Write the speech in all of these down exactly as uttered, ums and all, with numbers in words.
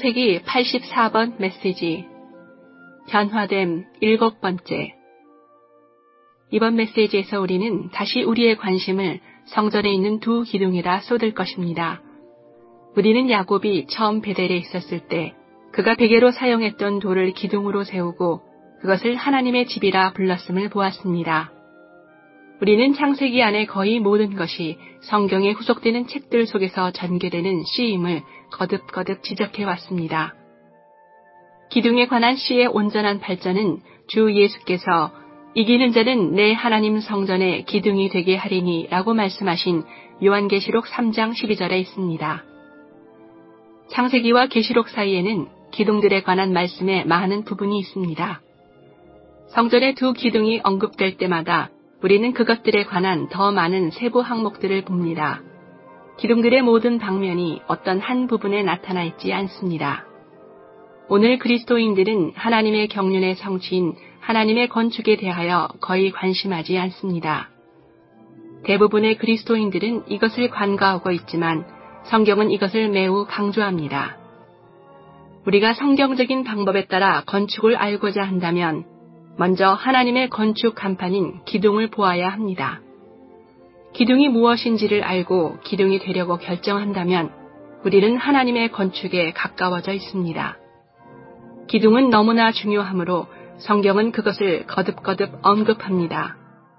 창세기 팔십사 번 메시지 변화됨 일곱 번째. 이번 메시지에서 우리는 다시 우리의 관심을 성전에 있는 두 기둥이라 쏟을 것입니다. 우리는 야곱이 처음 베델에 있었을 때 그가 베개로 사용했던 돌을 기둥으로 세우고 그것을 하나님의 집이라 불렀음을 보았습니다. 우리는 창세기 안에 거의 모든 것이 성경에 후속되는 책들 속에서 전개되는 씨임을 거듭거듭 지적해왔습니다. 기둥에 관한 씨의 온전한 발전은 주 예수께서 이기는 자는 내 하나님 성전의 기둥이 되게 하리니 라고 말씀하신 요한계시록 삼 장 십이 절에 있습니다. 창세기와 계시록 사이에는 기둥들에 관한 말씀에 많은 부분이 있습니다. 성전의 두 기둥이 언급될 때마다 우리는 그것들에 관한 더 많은 세부 항목들을 봅니다. 기둥들의 모든 방면이 어떤 한 부분에 나타나 있지 않습니다. 오늘 그리스도인들은 하나님의 경륜의 성취인 하나님의 건축에 대하여 거의 관심하지 않습니다. 대부분의 그리스도인들은 이것을 간과하고 있지만 성경은 이것을 매우 강조합니다. 우리가 성경적인 방법에 따라 건축을 알고자 한다면 먼저 하나님의 건축 간판인 기둥을 보아야 합니다. 기둥이 무엇인지를 알고 기둥이 되려고 결정한다면 우리는 하나님의 건축에 가까워져 있습니다. 기둥은 너무나 중요하므로 성경은 그것을 거듭거듭 언급합니다.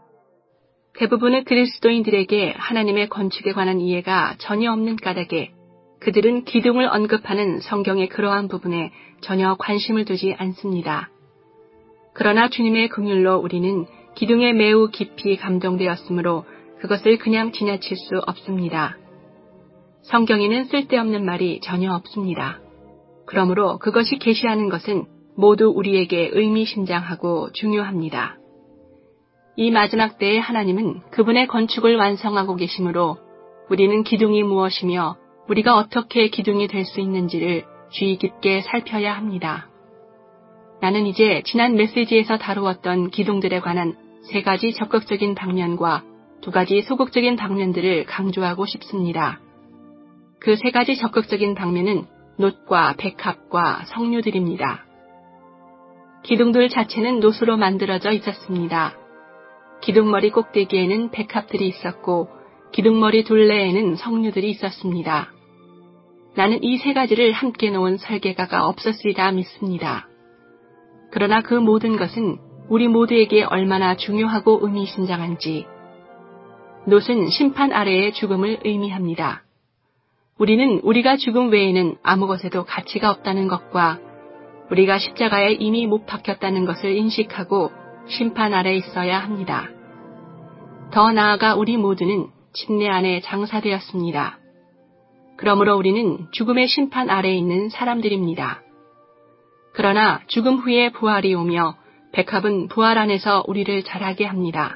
대부분의 그리스도인들에게 하나님의 건축에 관한 이해가 전혀 없는 까닭에 그들은 기둥을 언급하는 성경의 그러한 부분에 전혀 관심을 두지 않습니다. 그러나 주님의 긍휼로 우리는 기둥에 매우 깊이 감동되었으므로 그것을 그냥 지나칠 수 없습니다. 성경에는 쓸데없는 말이 전혀 없습니다. 그러므로 그것이 계시하는 것은 모두 우리에게 의미심장하고 중요합니다. 이 마지막 때에 하나님은 그분의 건축을 완성하고 계시므로 우리는 기둥이 무엇이며 우리가 어떻게 기둥이 될 수 있는지를 주의 깊게 살펴야 합니다. 나는 이제 지난 메시지에서 다루었던 기둥들에 관한 세 가지 적극적인 방면과 두 가지 소극적인 방면들을 강조하고 싶습니다. 그 세 가지 적극적인 방면은 놋과 백합과 석류들입니다. 기둥들 자체는 놋으로 만들어져 있었습니다. 기둥머리 꼭대기에는 백합들이 있었고 기둥머리 둘레에는 석류들이 있었습니다. 나는 이 세 가지를 함께 놓은 설계가가 없었으리라 믿습니다. 그러나 그 모든 것은 우리 모두에게 얼마나 중요하고 의미심장한지. 놋은 심판 아래의 죽음을 의미합니다. 우리는 우리가 죽음 외에는 아무것에도 가치가 없다는 것과 우리가 십자가에 이미 못 박혔다는 것을 인식하고 심판 아래 있어야 합니다. 더 나아가 우리 모두는 침례 안에 장사되었습니다. 그러므로 우리는 죽음의 심판 아래에 있는 사람들입니다. 그러나 죽음 후에 부활이 오며 백합은 부활 안에서 우리를 자라게 합니다.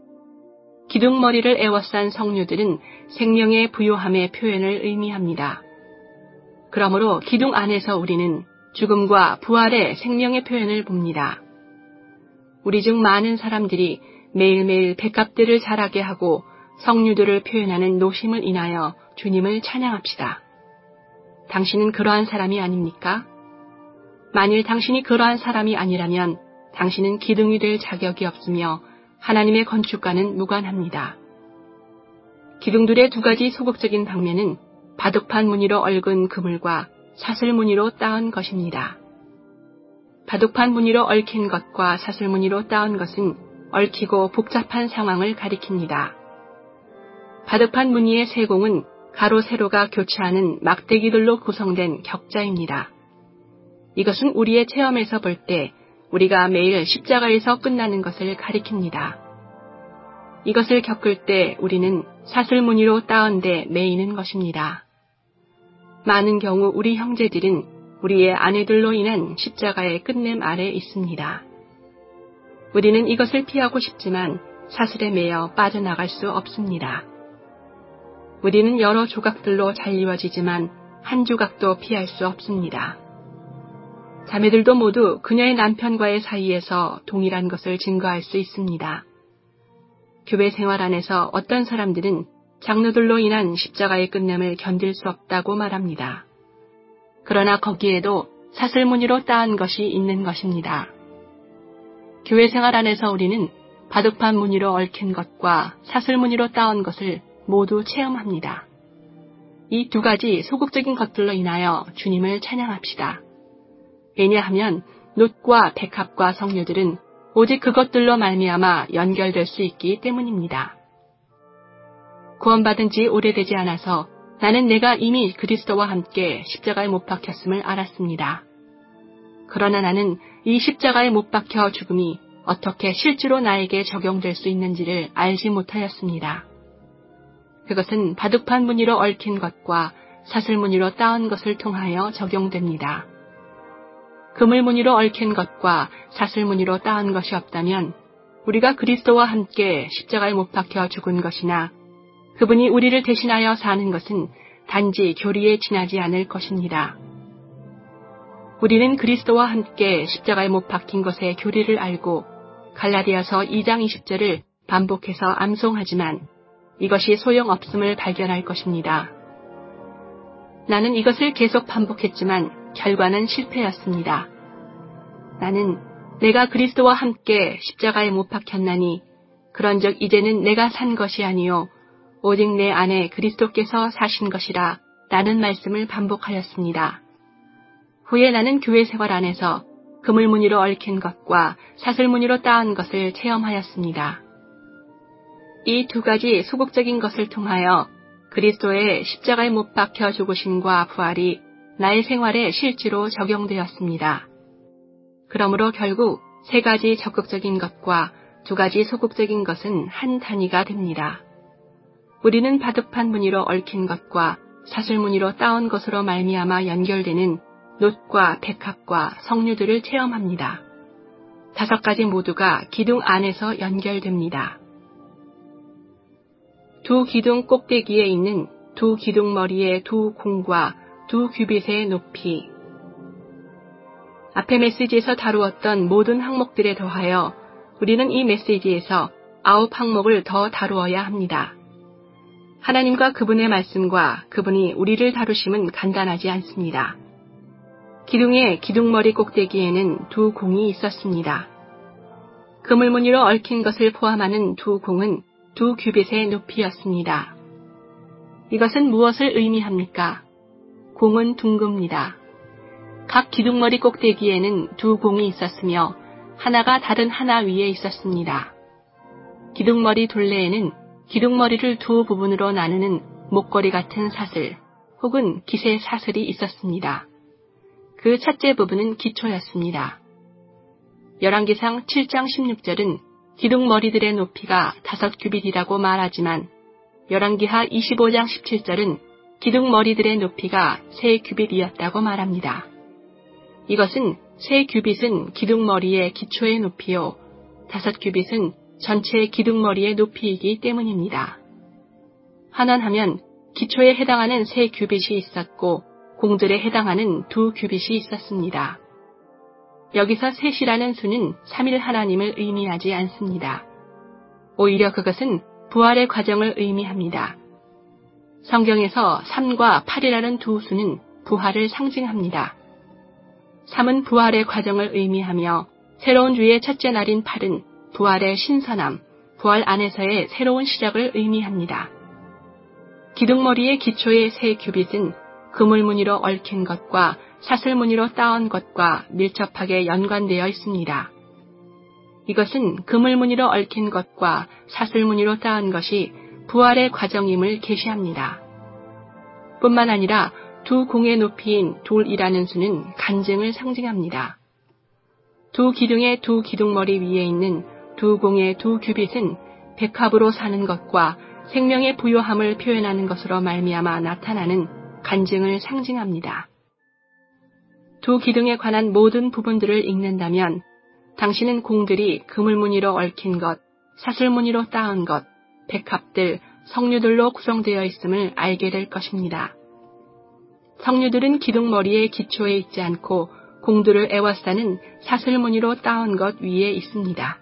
기둥머리를 에워싼 석류들은 생명의 부요함의 표현을 의미합니다. 그러므로 기둥 안에서 우리는 죽음과 부활의 생명의 표현을 봅니다. 우리 중 많은 사람들이 매일매일 백합들을 자라게 하고 석류들을 표현하는 노심을 인하여 주님을 찬양합시다. 당신은 그러한 사람이 아닙니까? 만일 당신이 그러한 사람이 아니라면 당신은 기둥이 될 자격이 없으며 하나님의 건축과는 무관합니다. 기둥들의 두 가지 소극적인 방면은 바둑판 무늬로 얽은 그물과 사슬 무늬로 따은 것입니다. 바둑판 무늬로 얽힌 것과 사슬 무늬로 따은 것은 얽히고 복잡한 상황을 가리킵니다. 바둑판 무늬의 세공은 가로 세로가 교차하는 막대기들로 구성된 격자입니다. 이것은 우리의 체험에서 볼 때 우리가 매일 십자가에서 끝나는 것을 가리킵니다. 이것을 겪을 때 우리는 사슬 무늬로 따은 데 매이는 것입니다. 많은 경우 우리 형제들은 우리의 아내들로 인한 십자가의 끝냄 아래 있습니다. 우리는 이것을 피하고 싶지만 사슬에 매여 빠져나갈 수 없습니다. 우리는 여러 조각들로 잘리워지지만 한 조각도 피할 수 없습니다. 자매들도 모두 그녀의 남편과의 사이에서 동일한 것을 증거할 수 있습니다. 교회 생활 안에서 어떤 사람들은 장로들로 인한 십자가의 끝냄을 견딜 수 없다고 말합니다. 그러나 거기에도 사슬무늬로 따은 것이 있는 것입니다. 교회 생활 안에서 우리는 바둑판 무늬로 얽힌 것과 사슬무늬로 따온 것을 모두 체험합니다. 이 두 가지 소극적인 것들로 인하여 주님을 찬양합시다. 왜냐하면 놋과 백합과 성류들은 오직 그것들로 말미암아 연결될 수 있기 때문입니다. 구원받은 지 오래되지 않아서 나는 내가 이미 그리스도와 함께 십자가에 못 박혔음을 알았습니다. 그러나 나는 이 십자가에 못 박혀 죽음이 어떻게 실제로 나에게 적용될 수 있는지를 알지 못하였습니다. 그것은 바둑판 무늬로 얽힌 것과 사슬무늬로 따은 것을 통하여 적용됩니다. 그물 무늬로 얽힌 것과 사슬무늬로 따은 것이 없다면 우리가 그리스도와 함께 십자가에 못 박혀 죽은 것이나 그분이 우리를 대신하여 사는 것은 단지 교리에 지나지 않을 것입니다. 우리는 그리스도와 함께 십자가에 못 박힌 것의 교리를 알고 갈라디아서 이 장 이십 절을 반복해서 암송하지만 이것이 소용없음을 발견할 것입니다. 나는 이것을 계속 반복했지만 결과는 실패였습니다. 나는 내가 그리스도와 함께 십자가에 못 박혔나니 그런즉 이제는 내가 산 것이 아니요 오직 내 안에 그리스도께서 사신 것이라 라는 말씀을 반복하였습니다. 후에 나는 교회 생활 안에서 그물 무늬로 얽힌 것과 사슬 무늬로 따은 것을 체험하였습니다. 이 두 가지 소극적인 것을 통하여 그리스도의 십자가에 못 박혀 죽으심과 부활이 나의 생활에 실제로 적용되었습니다. 그러므로 결국 세 가지 적극적인 것과 두 가지 소극적인 것은 한 단위가 됩니다. 우리는 바둑판 무늬로 얽힌 것과 사슬 무늬로 따온 것으로 말미암아 연결되는 놋과 백합과 성류들을 체험합니다. 다섯 가지 모두가 기둥 안에서 연결됩니다. 두 기둥 꼭대기에 있는 두 기둥 머리의 두 공과 두 규빗의 높이. 앞의 메시지에서 다루었던 모든 항목들에 더하여 우리는 이 메시지에서 아홉 항목을 더 다루어야 합니다. 하나님과 그분의 말씀과 그분이 우리를 다루심은 간단하지 않습니다. 기둥의 기둥머리 꼭대기에는 두 공이 있었습니다. 그물 무늬로 얽힌 것을 포함하는 두 공은 두 규빗의 높이였습니다. 이것은 무엇을 의미합니까? 공은 둥급니다. 각 기둥머리 꼭대기에는 두 공이 있었으며 하나가 다른 하나 위에 있었습니다. 기둥머리 둘레에는 기둥머리를 두 부분으로 나누는 목걸이 같은 사슬 혹은 기세 사슬이 있었습니다. 그 첫째 부분은 기초였습니다. 열왕기상 칠 장 십육 절은 기둥머리들의 높이가 다섯 규빗이라고 말하지만 열왕기하 이십오 장 십칠 절은 기둥머리들의 높이가 세 규빗이었다고 말합니다. 이것은 세 규빗은 기둥머리의 기초의 높이요, 다섯 규빗은 전체 기둥머리의 높이이기 때문입니다. 환원하면 기초에 해당하는 세 규빗이 있었고 공들에 해당하는 두 규빗이 있었습니다. 여기서 셋이라는 수는 삼일 하나님을 의미하지 않습니다. 오히려 그것은 부활의 과정을 의미합니다. 성경에서 삼과 팔이라는 두 수는 부활을 상징합니다. 삼은 부활의 과정을 의미하며 새로운 주의 첫째 날인 팔은 부활의 신선함, 부활 안에서의 새로운 시작을 의미합니다. 기둥머리의 기초의 세 규빗은 그물 무늬로 얽힌 것과 사슬 무늬로 따온 것과 밀접하게 연관되어 있습니다. 이것은 그물 무늬로 얽힌 것과 사슬 무늬로 따은 것이 부활의 과정임을 계시합니다. 뿐만 아니라 두 공의 높이인 둘이라는 수는 간증을 상징합니다. 두 기둥의 두 기둥머리 위에 있는 두 공의 두 규빗은 백합으로 사는 것과 생명의 부요함을 표현하는 것으로 말미암아 나타나는 간증을 상징합니다. 두 기둥에 관한 모든 부분들을 읽는다면 당신은 공들이 그물무늬로 얽힌 것, 사슬무늬로 따은 것, 백합들, 성류들로 구성되어 있음을 알게 될 것입니다. 성류들은 기둥머리의 기초에 있지 않고 공들을 에워싸는 사슬무늬로 따은 것 위에 있습니다.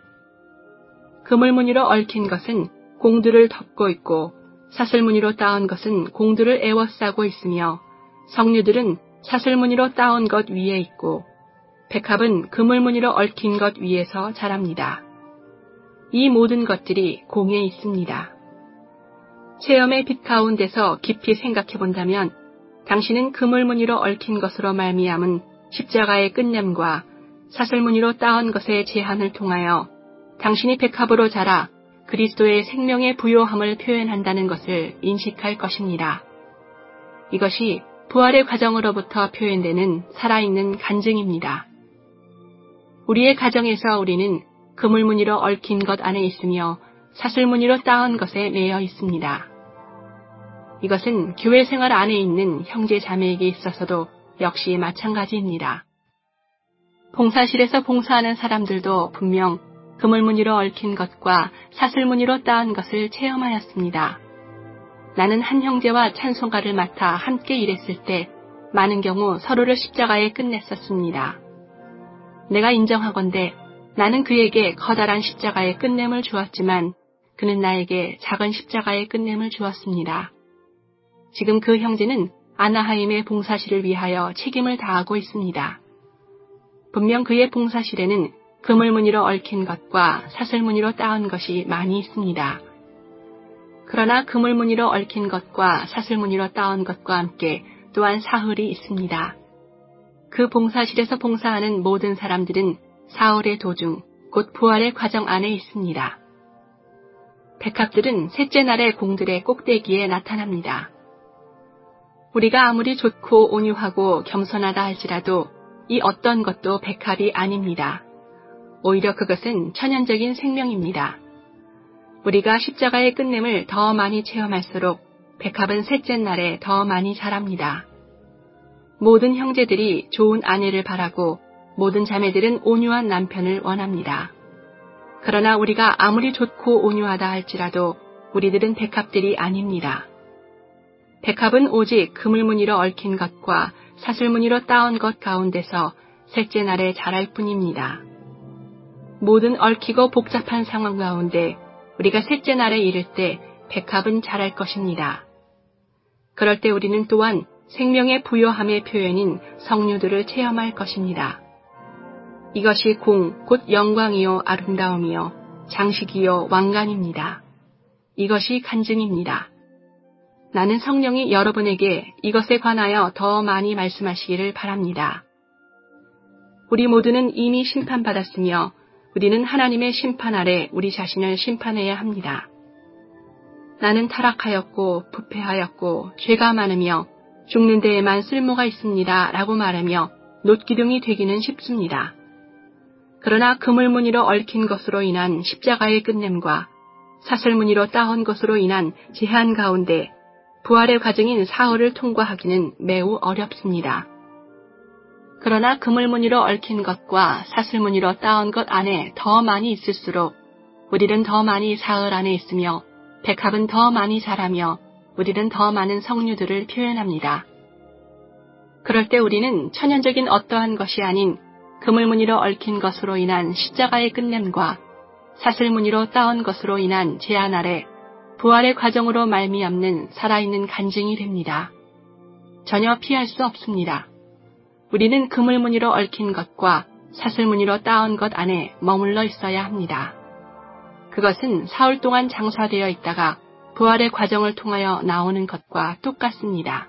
그물무늬로 얽힌 것은 공들을 덮고 있고 사슬무늬로 따은 것은 공들을 에워싸고 있으며 성류들은 사슬무늬로 따온 것 위에 있고 백합은 그물무늬로 얽힌 것 위에서 자랍니다. 이 모든 것들이 공에 있습니다. 체험의 빛 가운데서 깊이 생각해 본다면 당신은 그물무늬로 얽힌 것으로 말미암은 십자가의 끝냄과 사슬무늬로 따온 것의 제한을 통하여 당신이 백합으로 자라 그리스도의 생명의 부요함을 표현한다는 것을 인식할 것입니다. 이것이 부활의 과정으로부터 표현되는 살아있는 간증입니다. 우리의 가정에서 우리는 그물무늬로 얽힌 것 안에 있으며 사슬무늬로 따온 것에 매여 있습니다. 이것은 교회 생활 안에 있는 형제 자매에게 있어서도 역시 마찬가지입니다. 봉사실에서 봉사하는 사람들도 분명 그물무늬로 얽힌 것과 사슬무늬로 따은 것을 체험하였습니다. 나는 한 형제와 찬송가를 맡아 함께 일했을 때 많은 경우 서로를 십자가에 끝냈었습니다. 내가 인정하건대 나는 그에게 커다란 십자가의 끝냄을 주었지만 그는 나에게 작은 십자가의 끝냄을 주었습니다. 지금 그 형제는 아나하임의 봉사실을 위하여 책임을 다하고 있습니다. 분명 그의 봉사실에는 그물무늬로 얽힌 것과 사슬무늬로 따은 것이 많이 있습니다. 그러나 그물무늬로 얽힌 것과 사슬무늬로 따은 것과 함께 또한 사흘이 있습니다. 그 봉사실에서 봉사하는 모든 사람들은 사흘의 도중, 곧 부활의 과정 안에 있습니다. 백합들은 셋째 날의 공들의 꼭대기에 나타납니다. 우리가 아무리 좋고 온유하고 겸손하다 할지라도 이 어떤 것도 백합이 아닙니다. 오히려 그것은 천연적인 생명입니다. 우리가 십자가의 끝냄을 더 많이 체험할수록 백합은 셋째 날에 더 많이 자랍니다. 모든 형제들이 좋은 아내를 바라고 모든 자매들은 온유한 남편을 원합니다. 그러나 우리가 아무리 좋고 온유하다 할지라도 우리들은 백합들이 아닙니다. 백합은 오직 그물무늬로 얽힌 것과 사슬무늬로 따온 것 가운데서 셋째 날에 자랄 뿐입니다. 모든 얽히고 복잡한 상황 가운데 우리가 셋째 날에 이를 때 백합은 자랄 것입니다. 그럴 때 우리는 또한 생명의 부요함의 표현인 성류들을 체험할 것입니다. 이것이 공, 곧 영광이요 아름다움이요 장식이요 왕관입니다. 이것이 간증입니다. 나는 성령이 여러분에게 이것에 관하여 더 많이 말씀하시기를 바랍니다. 우리 모두는 이미 심판받았으며 우리는 하나님의 심판 아래 우리 자신을 심판해야 합니다. 나는 타락하였고 부패하였고 죄가 많으며 죽는 데에만 쓸모가 있습니다 라고 말하며 놋기둥이 되기는 쉽습니다. 그러나 그물무늬로 얽힌 것으로 인한 십자가의 끝냄과 사슬무늬로 따온 것으로 인한 제한 가운데 부활의 과정인 사흘을 통과하기는 매우 어렵습니다. 그러나 그물무늬로 얽힌 것과 사슬무늬로 따온 것 안에 더 많이 있을수록 우리는 더 많이 사흘 안에 있으며 백합은 더 많이 자라며 우리는 더 많은 성류들을 표현합니다. 그럴 때 우리는 천연적인 어떠한 것이 아닌 그물무늬로 얽힌 것으로 인한 십자가의 끝냄과 사슬무늬로 따온 것으로 인한 제한 아래 부활의 과정으로 말미암는 살아있는 간증이 됩니다. 전혀 피할 수 없습니다. 우리는 그물무늬로 얽힌 것과 사슬무늬로 따온 것 안에 머물러 있어야 합니다. 그것은 사흘 동안 장사되어 있다가 부활의 과정을 통하여 나오는 것과 똑같습니다.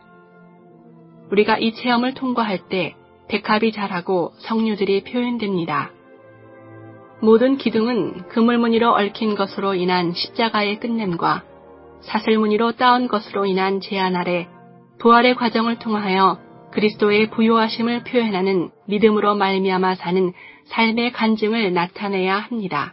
우리가 이 체험을 통과할 때 백합이 자라고 성류들이 표현됩니다. 모든 기둥은 그물무늬로 얽힌 것으로 인한 십자가의 끝냄과 사슬무늬로 따온 것으로 인한 제한 아래 부활의 과정을 통하여 그리스도의 부요하심을 표현하는 믿음으로 말미암아 사는 삶의 간증을 나타내야 합니다.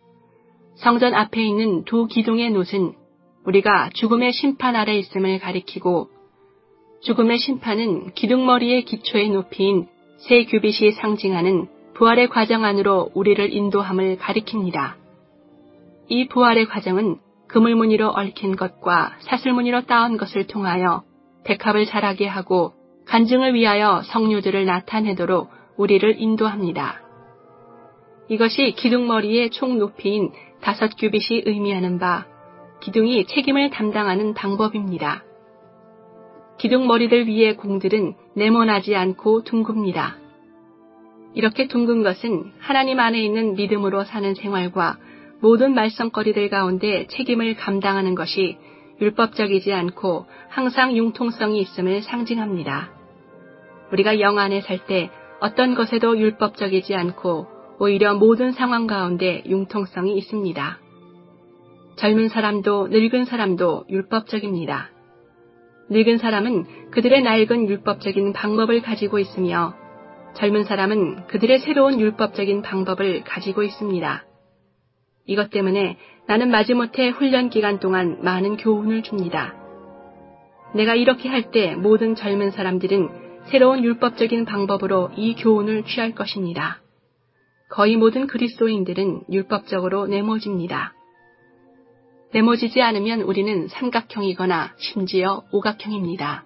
성전 앞에 있는 두 기둥의 놋은 우리가 죽음의 심판 아래 있음을 가리키고 죽음의 심판은 기둥머리의 기초의 높이인 세 규빗이 상징하는 부활의 과정 안으로 우리를 인도함을 가리킵니다. 이 부활의 과정은 그물무늬로 얽힌 것과 사슬무늬로 따온 것을 통하여 백합을 자라게 하고 간증을 위하여 성류들을 나타내도록 우리를 인도합니다. 이것이 기둥머리의 총 높이인 다섯 규빗이 의미하는 바 기둥이 책임을 담당하는 방법입니다. 기둥머리들 위의 공들은 네모나지 않고 둥굽니다. 이렇게 둥근 것은 하나님 안에 있는 믿음으로 사는 생활과 모든 말썽거리들 가운데 책임을 감당하는 것이 율법적이지 않고 항상 융통성이 있음을 상징합니다. 우리가 영 안에 살 때 어떤 것에도 율법적이지 않고 오히려 모든 상황 가운데 융통성이 있습니다. 젊은 사람도 늙은 사람도 율법적입니다. 늙은 사람은 그들의 낡은 율법적인 방법을 가지고 있으며 젊은 사람은 그들의 새로운 율법적인 방법을 가지고 있습니다. 이것 때문에 나는 마지못해 훈련 기간 동안 많은 교훈을 줍니다. 내가 이렇게 할 때 모든 젊은 사람들은 새로운 율법적인 방법으로 이 교훈을 취할 것입니다. 거의 모든 그리스도인들은 율법적으로 네모집니다. 네모지지 않으면 우리는 삼각형이거나 심지어 오각형입니다.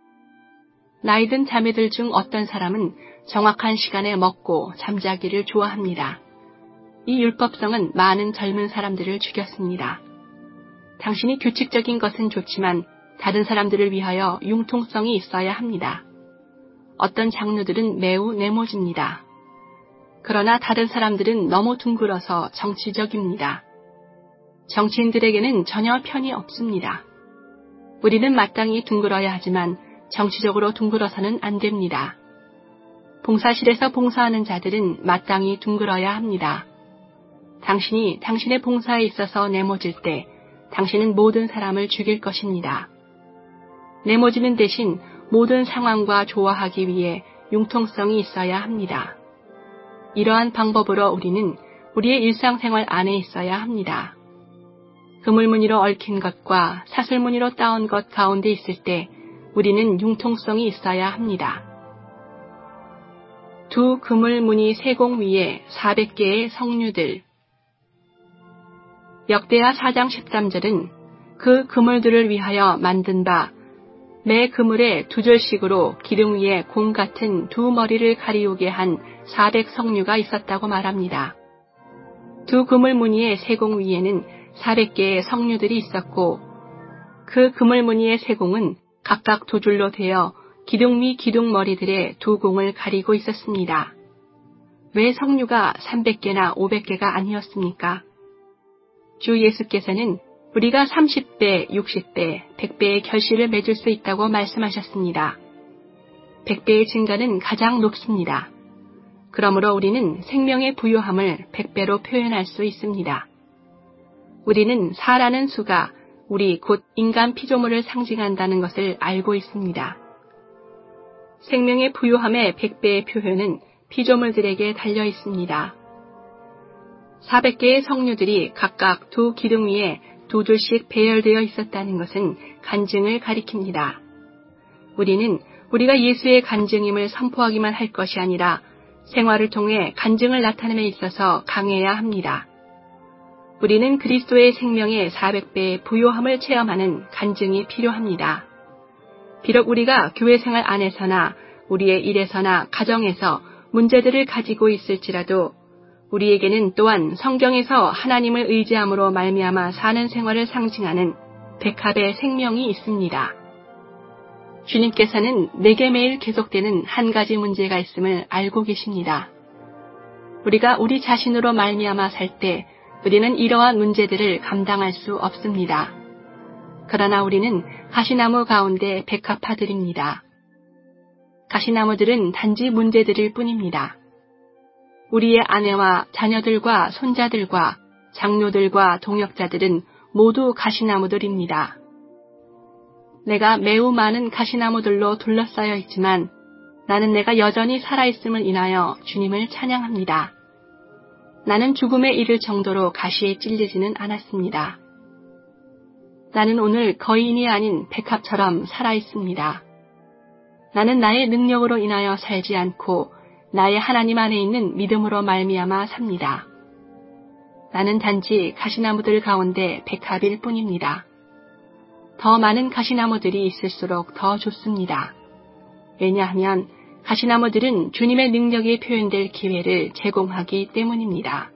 나이든 자매들 중 어떤 사람은 정확한 시간에 먹고 잠자기를 좋아합니다. 이 율법성은 많은 젊은 사람들을 죽였습니다. 당신이 규칙적인 것은 좋지만 다른 사람들을 위하여 융통성이 있어야 합니다. 어떤 장르들은 매우 네모집니다. 그러나 다른 사람들은 너무 둥글어서 정치적입니다. 정치인들에게는 전혀 편이 없습니다. 우리는 마땅히 둥글어야 하지만 정치적으로 둥글어서는 안 됩니다. 봉사실에서 봉사하는 자들은 마땅히 둥글어야 합니다. 당신이 당신의 봉사에 있어서 네모질 때 당신은 모든 사람을 죽일 것입니다. 네모지는 대신 모든 상황과 조화하기 위해 융통성이 있어야 합니다. 이러한 방법으로 우리는 우리의 일상생활 안에 있어야 합니다. 그물무늬로 얽힌 것과 사슬무늬로 따온 것 가운데 있을 때 우리는 융통성이 있어야 합니다. 두 그물무늬 세공 위에 사백 개의 성류들. 역대하 사 장 십삼 절은 그 그물들을 위하여 만든 바 매 그물에 두 절씩으로 기둥 위에 공 같은 두 머리를 가리우게 한 사백 성류가 있었다고 말합니다. 두 그물 무늬의 세공 위에는 사백 개의 성류들이 있었고 그 그물 무늬의 세공은 각각 두 줄로 되어 기둥 위 기둥 머리들의 두 공을 가리고 있었습니다. 왜 성류가 삼백 개나 오백 개가 아니었습니까? 주 예수께서는 우리가 삼십 배, 육십 배, 백 배의 결실을 맺을 수 있다고 말씀하셨습니다. 백 배의 증가는 가장 높습니다. 그러므로 우리는 생명의 부요함을 백 배로 표현할 수 있습니다. 우리는 사라는 수가 우리 곧 인간 피조물을 상징한다는 것을 알고 있습니다. 생명의 부요함의 백 배의 표현은 피조물들에게 달려 있습니다. 사백 개의 성류들이 각각 두 기둥 위에 두 줄씩 배열되어 있었다는 것은 간증을 가리킵니다. 우리는 우리가 예수의 간증임을 선포하기만 할 것이 아니라 생활을 통해 간증을 나타냄에 있어서 강해야 합니다. 우리는 그리스도의 생명의 사백 배의 부요함을 체험하는 간증이 필요합니다. 비록 우리가 교회 생활 안에서나 우리의 일에서나 가정에서 문제들을 가지고 있을지라도 우리에게는 또한 성경에서 하나님을 의지함으로 말미암아 사는 생활을 상징하는 백합의 생명이 있습니다. 주님께서는 내게 매일 계속되는 한 가지 문제가 있음을 알고 계십니다. 우리가 우리 자신으로 말미암아 살 때 우리는 이러한 문제들을 감당할 수 없습니다. 그러나 우리는 가시나무 가운데 백합화들입니다. 가시나무들은 단지 문제들일 뿐입니다. 우리의 아내와 자녀들과 손자들과 장로들과 동역자들은 모두 가시나무들입니다. 내가 매우 많은 가시나무들로 둘러싸여 있지만 나는 내가 여전히 살아있음을 인하여 주님을 찬양합니다. 나는 죽음에 이를 정도로 가시에 찔리지는 않았습니다. 나는 오늘 거인이 아닌 백합처럼 살아있습니다. 나는 나의 능력으로 인하여 살지 않고 나의 하나님 안에 있는 믿음으로 말미암아 삽니다. 나는 단지 가시나무들 가운데 백합일 뿐입니다. 더 많은 가시나무들이 있을수록 더 좋습니다. 왜냐하면 가시나무들은 주님의 능력이 표현될 기회를 제공하기 때문입니다.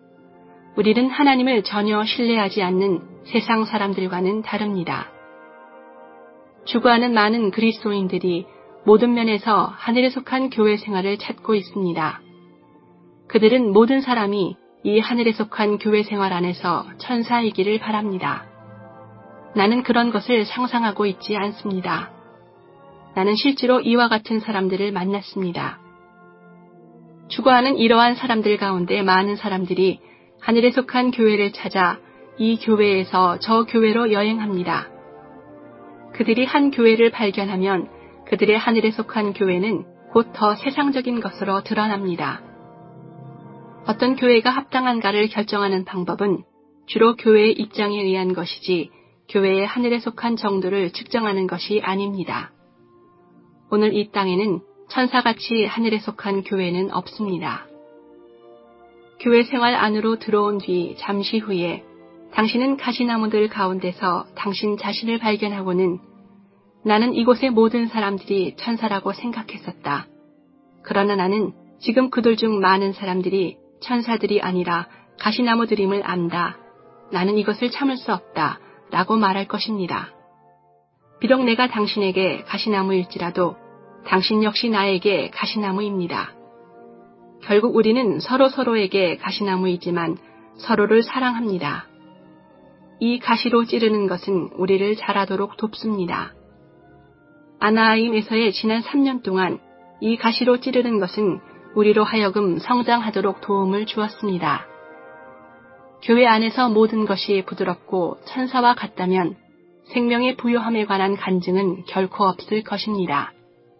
우리는 하나님을 전혀 신뢰하지 않는 세상 사람들과는 다릅니다. 추구하는 많은 그리스도인들이 모든 면에서 하늘에 속한 교회 생활을 찾고 있습니다. 그들은 모든 사람이 이 하늘에 속한 교회 생활 안에서 천사이기를 바랍니다. 나는 그런 것을 상상하고 있지 않습니다. 나는 실제로 이와 같은 사람들을 만났습니다. 추구하는 이러한 사람들 가운데 많은 사람들이 하늘에 속한 교회를 찾아 이 교회에서 저 교회로 여행합니다. 그들이 한 교회를 발견하면 그들의 하늘에 속한 교회는 곧 더 세상적인 것으로 드러납니다. 어떤 교회가 합당한가를 결정하는 방법은 주로 교회의 입장에 의한 것이지 교회의 하늘에 속한 정도를 측정하는 것이 아닙니다. 오늘 이 땅에는 천사같이 하늘에 속한 교회는 없습니다. 교회 생활 안으로 들어온 뒤 잠시 후에 당신은 가시나무들 가운데서 당신 자신을 발견하고는 나는 이곳의 모든 사람들이 천사라고 생각했었다. 그러나 나는 지금 그들 중 많은 사람들이 천사들이 아니라 가시나무들임을 안다. 나는 이것을 참을 수 없다. 라고 말할 것입니다. 비록 내가 당신에게 가시나무일지라도 당신 역시 나에게 가시나무입니다. 결국 우리는 서로 서로에게 가시나무이지만 서로를 사랑합니다. 이 가시로 찌르는 것은 우리를 자라도록 돕습니다. 아나하임에서의 지난 삼 년 동안 이 가시로 찌르는 것은 우리로 하여금 성장하도록 도움을 주었습니다. 교회 안에서 모든 것이 부드럽고 천사와 같다면 생명의 부요함에 관한 간증은 결코 없을 것입니다.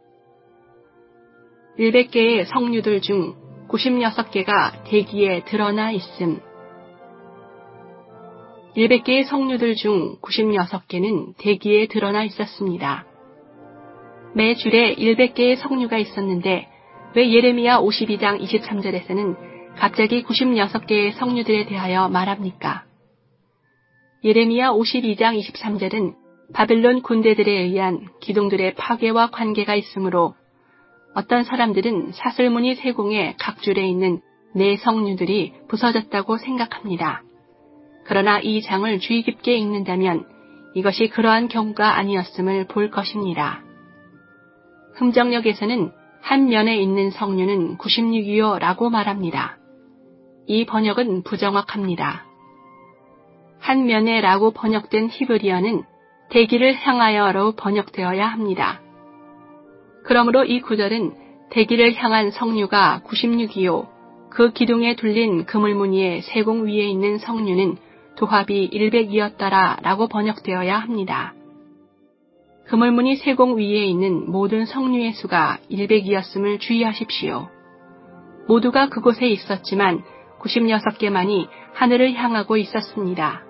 백 개의 성류들 중 구십육 개가 대기에 드러나 있음. 백 개의 성류들 중 구십육 개는 대기에 드러나 있었습니다. 매 줄에 백 개의 성류가 있었는데 왜 예레미야 오십이 장 이십삼 절에서는 갑자기 구십육 개의 성류들에 대하여 말합니까? 예레미야 오십이 장 이십삼 절은 바벨론 군대들에 의한 기둥들의 파괴와 관계가 있으므로 어떤 사람들은 사슬무늬 세공의 각 줄에 있는 네 성류들이 부서졌다고 생각합니다. 그러나 이 장을 주의 깊게 읽는다면 이것이 그러한 경우가 아니었음을 볼 것입니다. 흠정역에서는 한 면에 있는 성류는 구십육이요 라고 말합니다. 이 번역은 부정확합니다. 한 면에 라고 번역된 히브리어는 대기를 향하여로 번역되어야 합니다. 그러므로 이 구절은 대기를 향한 성류가 구십육이요, 그 기둥에 둘린 그물무늬의 세공 위에 있는 성류는 도합이 백이었더라 라고 번역되어야 합니다. 그물무늬 세공 위에 있는 모든 성류의 수가 백이었음을 주의하십시오. 모두가 그곳에 있었지만 구십육 개만이 하늘을 향하고 있었습니다.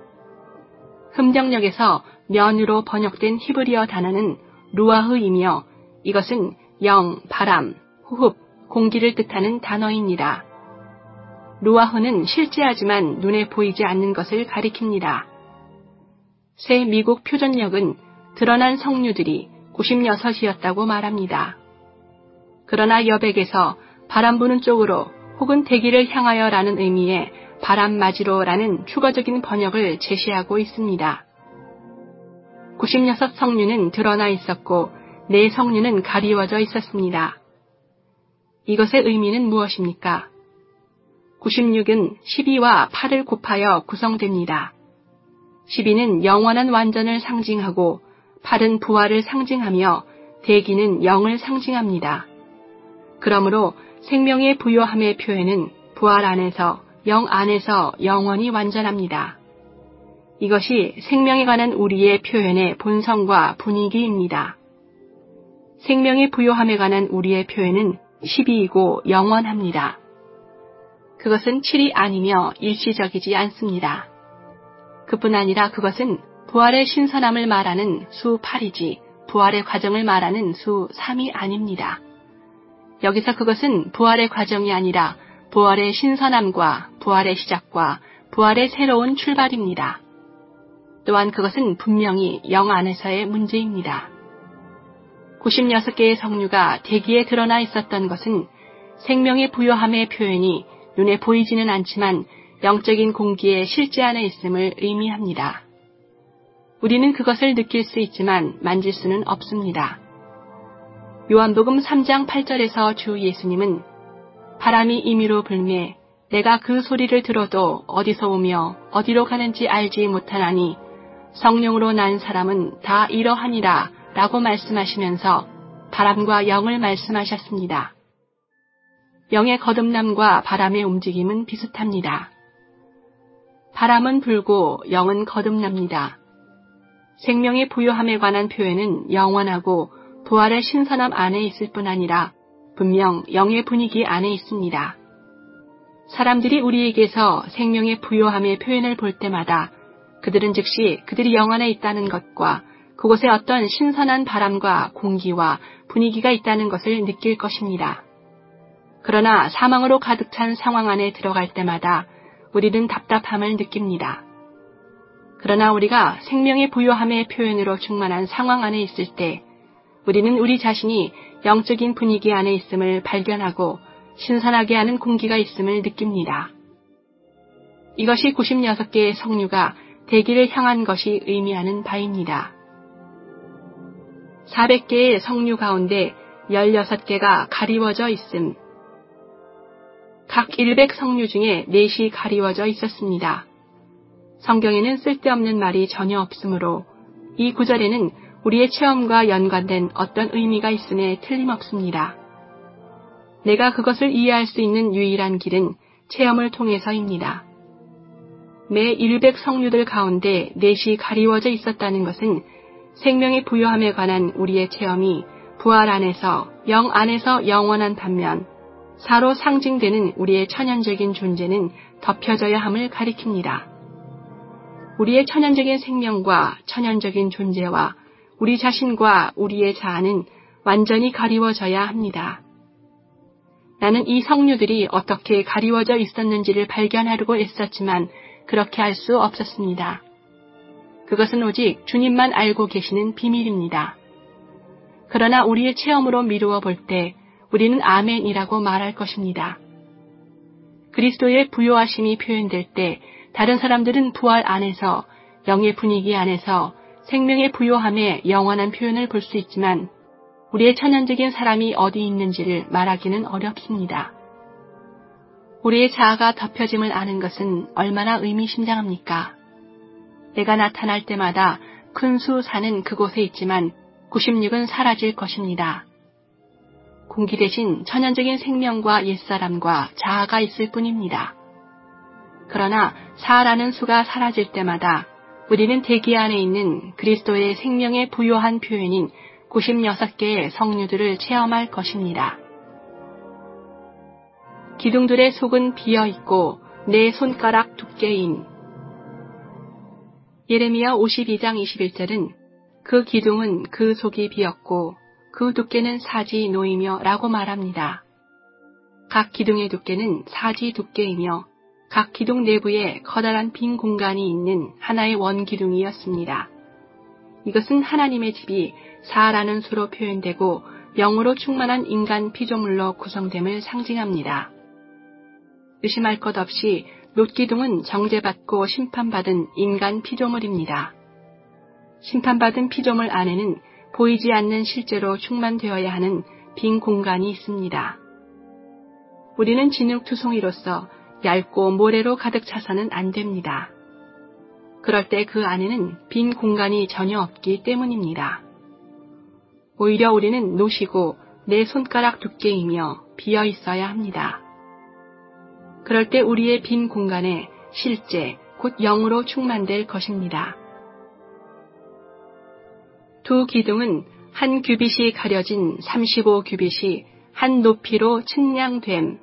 흠정역에서 면으로 번역된 히브리어 단어는 루아흐이며 이것은 영, 바람, 호흡, 공기를 뜻하는 단어입니다. 루아흐는 실제하지만 눈에 보이지 않는 것을 가리킵니다. 새 미국 표준역은 드러난 성류들이 구십육이었다고 말합니다. 그러나 여백에서 바람 부는 쪽으로 혹은 대기를 향하여라는 의미의 바람 맞이로라는 추가적인 번역을 제시하고 있습니다. 구십육 성류는 드러나 있었고 네 성류는 가리워져 있었습니다. 이것의 의미는 무엇입니까? 구십육은 십이와 팔을 곱하여 구성됩니다. 십이는 영원한 완전을 상징하고 팔은 부활을 상징하며 대기는 영을 상징합니다. 그러므로 생명의 부요함의 표현은 부활 안에서 영 안에서 영원히 완전합니다. 이것이 생명에 관한 우리의 표현의 본성과 분위기입니다. 생명의 부요함에 관한 우리의 표현은 십이이고 영원합니다. 그것은 칠이 아니며 일시적이지 않습니다. 그뿐 아니라 그것은 부활의 신선함을 말하는 수 팔이지 부활의 과정을 말하는 수 삼이 아닙니다. 여기서 그것은 부활의 과정이 아니라 부활의 신선함과 부활의 시작과 부활의 새로운 출발입니다. 또한 그것은 분명히 영 안에서의 문제입니다. 구십육 개의 성류가 대기에 드러나 있었던 것은 생명의 부요함의 표현이 눈에 보이지는 않지만 영적인 공기의 실제 안에 있음을 의미합니다. 우리는 그것을 느낄 수 있지만 만질 수는 없습니다. 요한복음 삼 장 팔 절에서 주 예수님은 바람이 임의로 불매 내가 그 소리를 들어도 어디서 오며 어디로 가는지 알지 못하나니 성령으로 난 사람은 다 이러하니라 라고 말씀하시면서 바람과 영을 말씀하셨습니다. 영의 거듭남과 바람의 움직임은 비슷합니다. 바람은 불고 영은 거듭납니다. 생명의 부요함에 관한 표현은 영원하고 부활의 신선함 안에 있을 뿐 아니라 분명 영의 분위기 안에 있습니다. 사람들이 우리에게서 생명의 부요함의 표현을 볼 때마다 그들은 즉시 그들이 영 안에 있다는 것과 그곳에 어떤 신선한 바람과 공기와 분위기가 있다는 것을 느낄 것입니다. 그러나 사망으로 가득 찬 상황 안에 들어갈 때마다 우리는 답답함을 느낍니다. 그러나 우리가 생명의 부요함의 표현으로 충만한 상황 안에 있을 때 우리는 우리 자신이 영적인 분위기 안에 있음을 발견하고 신선하게 하는 공기가 있음을 느낍니다. 이것이 구십육 개의 성류가 대기를 향한 것이 의미하는 바입니다. 사백 개의 성류 가운데 십육 개가 가리워져 있음. 각 백 성류 중에 넷이 가리워져 있었습니다. 성경에는 쓸데없는 말이 전혀 없으므로 이 구절에는 우리의 체험과 연관된 어떤 의미가 있음에 틀림없습니다. 내가 그것을 이해할 수 있는 유일한 길은 체험을 통해서입니다. 매 백 성류들 가운데 넷이 가리워져 있었다는 것은 생명의 부요함에 관한 우리의 체험이 부활 안에서 영 안에서 영원한 반면 사로 상징되는 우리의 천연적인 존재는 덮여져야 함을 가리킵니다. 우리의 천연적인 생명과 천연적인 존재와 우리 자신과 우리의 자아는 완전히 가리워져야 합니다. 나는 이 성류들이 어떻게 가리워져 있었는지를 발견하려고 애썼지만 그렇게 할 수 없었습니다. 그것은 오직 주님만 알고 계시는 비밀입니다. 그러나 우리의 체험으로 미루어 볼 때 우리는 아멘이라고 말할 것입니다. 그리스도의 부요하심이 표현될 때 다른 사람들은 부활 안에서 영의 분위기 안에서 생명의 부요함의 영원한 표현을 볼 수 있지만 우리의 천연적인 사람이 어디 있는지를 말하기는 어렵습니다. 우리의 자아가 덮여짐을 아는 것은 얼마나 의미심장합니까? 내가 나타날 때마다 큰 수 산은 그곳에 있지만 구십육은 사라질 것입니다. 공기 대신 천연적인 생명과 옛사람과 자아가 있을 뿐입니다. 그러나 사라는 수가 사라질 때마다 우리는 대기 안에 있는 그리스도의 생명의 부요한 표현인 구십육 개의 성류들을 체험할 것입니다. 기둥들의 속은 비어있고 내 손가락 두께인. 예레미야 오십이 장 이십일 절은 그 기둥은 그 속이 비었고 그 두께는 사지 놓이며 라고 말합니다. 각 기둥의 두께는 사지 두께이며 각 기둥 내부에 커다란 빈 공간이 있는 하나의 원기둥이었습니다. 이것은 하나님의 집이 사라는 수로 표현되고 영으로 충만한 인간 피조물로 구성됨을 상징합니다. 의심할 것 없이 놋기둥은 정죄받고 심판받은 인간 피조물입니다. 심판받은 피조물 안에는 보이지 않는 실제로 충만되어야 하는 빈 공간이 있습니다. 우리는 진흙투성이로서 얇고 모래로 가득 차서는 안 됩니다. 그럴 때 그 안에는 빈 공간이 전혀 없기 때문입니다. 오히려 우리는 노시고 내 손가락 두께이며 비어 있어야 합니다. 그럴 때 우리의 빈 공간에 실제 곧 영으로 충만될 것입니다. 두 기둥은 한 규빗이 가려진 삼십오 규빗이 한 높이로 측량됨.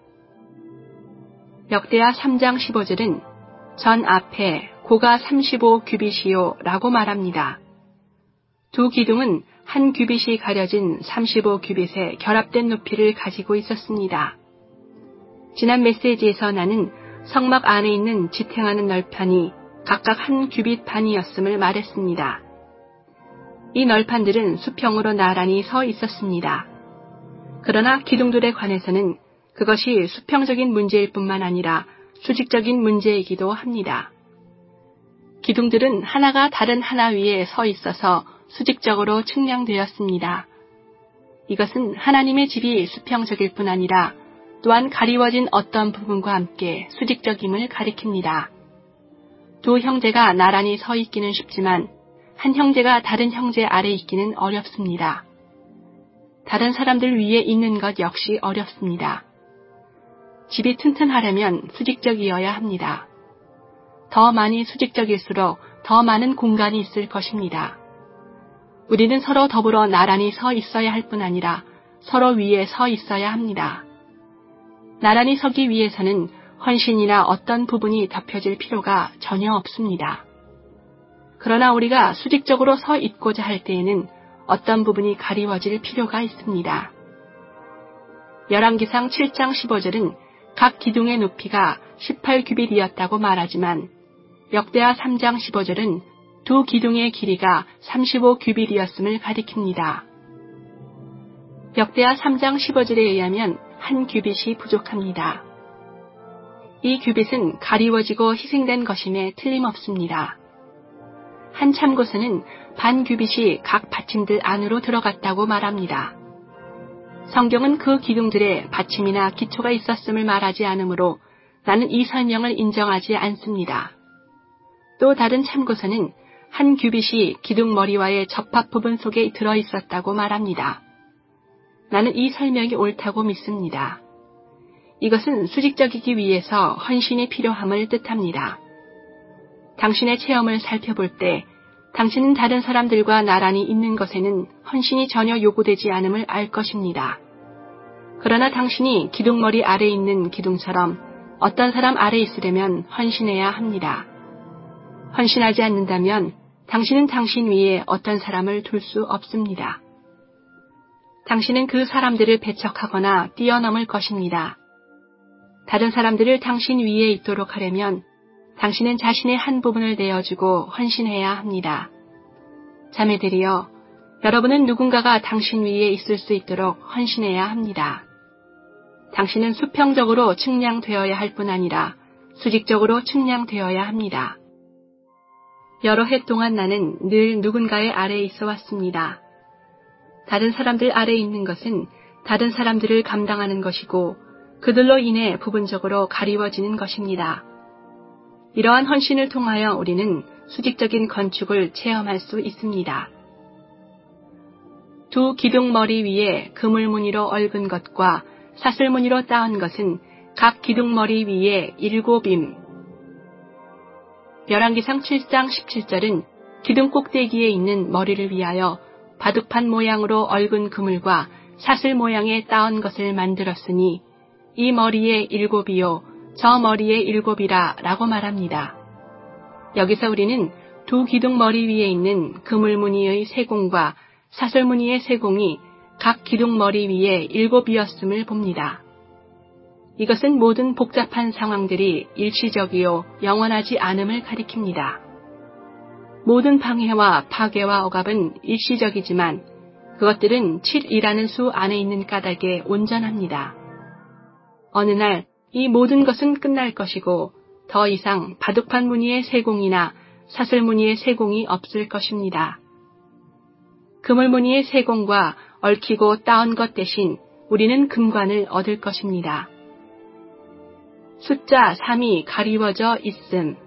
역대하 삼 장 십오 절은 전 앞에 고가 삼십오 규빗이요 라고 말합니다. 두 기둥은 한 규빗이 가려진 삼십오 규빗의 결합된 높이를 가지고 있었습니다. 지난 메시지에서 나는 성막 안에 있는 지탱하는 널판이 각각 한 규빗 반이었음을 말했습니다. 이 널판들은 수평으로 나란히 서 있었습니다. 그러나 기둥들에 관해서는 그것이 수평적인 문제일 뿐만 아니라 수직적인 문제이기도 합니다. 기둥들은 하나가 다른 하나 위에 서 있어서 수직적으로 측량되었습니다. 이것은 하나님의 집이 수평적일 뿐 아니라 또한 가리워진 어떤 부분과 함께 수직적임을 가리킵니다. 두 형제가 나란히 서 있기는 쉽지만 한 형제가 다른 형제 아래 있기는 어렵습니다. 다른 사람들 위에 있는 것 역시 어렵습니다. 집이 튼튼하려면 수직적이어야 합니다. 더 많이 수직적일수록 더 많은 공간이 있을 것입니다. 우리는 서로 더불어 나란히 서 있어야 할 뿐 아니라 서로 위에 서 있어야 합니다. 나란히 서기 위해서는 헌신이나 어떤 부분이 덮여질 필요가 전혀 없습니다. 그러나 우리가 수직적으로 서 있고자 할 때에는 어떤 부분이 가리워질 필요가 있습니다. 열왕기상 칠 장 십오 절은 각 기둥의 높이가 십팔 규빗이었다고 말하지만 역대하 삼 장 십오 절은 두 기둥의 길이가 삼십오 규빗이었음을 가리킵니다. 역대하 삼 장 십오 절에 의하면 한 규빗이 부족합니다. 이 규빗은 가리워지고 희생된 것임에 틀림없습니다. 한 참고서는 반 규빗이 각 받침들 안으로 들어갔다고 말합니다. 성경은 그 기둥들에 받침이나 기초가 있었음을 말하지 않으므로 나는 이 설명을 인정하지 않습니다. 또 다른 참고서는 한 규빗이 기둥 머리와의 접합 부분 속에 들어있었다고 말합니다. 나는 이 설명이 옳다고 믿습니다. 이것은 수직적이기 위해서 헌신이 필요함을 뜻합니다. 당신의 체험을 살펴볼 때 당신은 다른 사람들과 나란히 있는 것에는 헌신이 전혀 요구되지 않음을 알 것입니다. 그러나 당신이 기둥머리 아래 있는 기둥처럼 어떤 사람 아래 있으려면 헌신해야 합니다. 헌신하지 않는다면 당신은 당신 위에 어떤 사람을 둘 수 없습니다. 당신은 그 사람들을 배척하거나 뛰어넘을 것입니다. 다른 사람들을 당신 위에 있도록 하려면 당신은 자신의 한 부분을 내어주고 헌신해야 합니다. 자매들이여, 여러분은 누군가가 당신 위에 있을 수 있도록 헌신해야 합니다. 당신은 수평적으로 측량되어야 할 뿐 아니라 수직적으로 측량되어야 합니다. 여러 해 동안 나는 늘 누군가의 아래에 있어 왔습니다. 다른 사람들 아래에 있는 것은 다른 사람들을 감당하는 것이고 그들로 인해 부분적으로 가리워지는 것입니다. 이러한 헌신을 통하여 우리는 수직적인 건축을 체험할 수 있습니다. 두 기둥 머리 위에 그물 무늬로 얽은 것과 사슬 무늬로 따은 것은 각 기둥 머리 위에 일곱 임. 열왕기상 칠 장 십칠 절은 기둥 꼭대기에 있는 머리를 위하여 바둑판 모양으로 얽은 그물과 사슬 모양에 따은 것을 만들었으니 이 머리에 일곱이요 저 머리에 일곱이라 라고 말합니다. 여기서 우리는 두 기둥 머리 위에 있는 그물 무늬의 세공과 사슬 무늬의 세공이 각 기둥 머리 위에 일곱이었음을 봅니다. 이것은 모든 복잡한 상황들이 일시적이요 영원하지 않음을 가리킵니다. 모든 방해와 파괴와 억압은 일시적이지만 그것들은 칠이라는 수 안에 있는 까닭에 온전합니다. 어느 날 이 모든 것은 끝날 것이고 더 이상 바둑판 무늬의 세공이나 사슬 무늬의 세공이 없을 것입니다. 그물 무늬의 세공과 얽히고 따은 것 대신 우리는 금관을 얻을 것입니다. 숫자 삼이 가리워져 있음.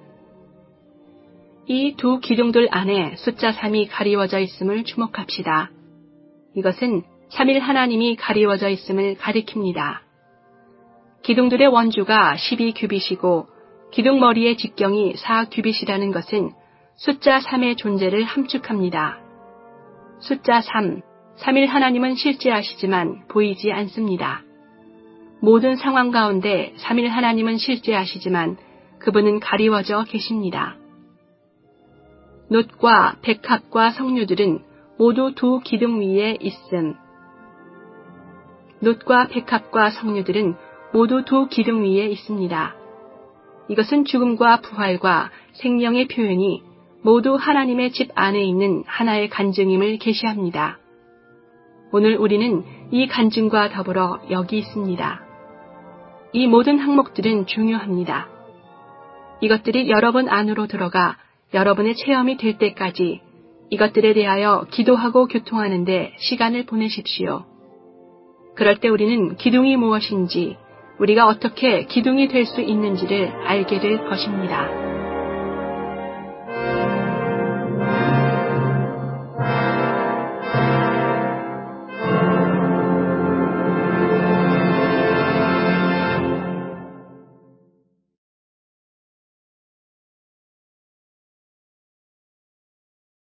이 두 기둥들 안에 숫자 삼이 가리워져 있음을 주목합시다. 이것은 삼일 하나님이 가리워져 있음을 가리킵니다. 기둥들의 원주가 십이 규빗이고 기둥 머리의 직경이 사 규빗이라는 것은 숫자 삼의 존재를 함축합니다. 숫자 삼, 삼일 하나님은 실제하시지만 보이지 않습니다. 모든 상황 가운데 삼일 하나님은 실제하시지만 그분은 가리워져 계십니다. 놋과 백합과 석류들은 모두 두 기둥 위에 있음. 놋과 백합과 석류들은 모두 두 기둥 위에 있습니다. 이것은 죽음과 부활과 생명의 표현이 모두 하나님의 집 안에 있는 하나의 간증임을 계시합니다. 오늘 우리는 이 간증과 더불어 여기 있습니다. 이 모든 항목들은 중요합니다. 이것들이 여러 번 안으로 들어가 여러분의 체험이 될 때까지 이것들에 대하여 기도하고 교통하는데 시간을 보내십시오. 그럴 때 우리는 기둥이 무엇인지, 우리가 어떻게 기둥이 될 수 있는지를 알게 될 것입니다.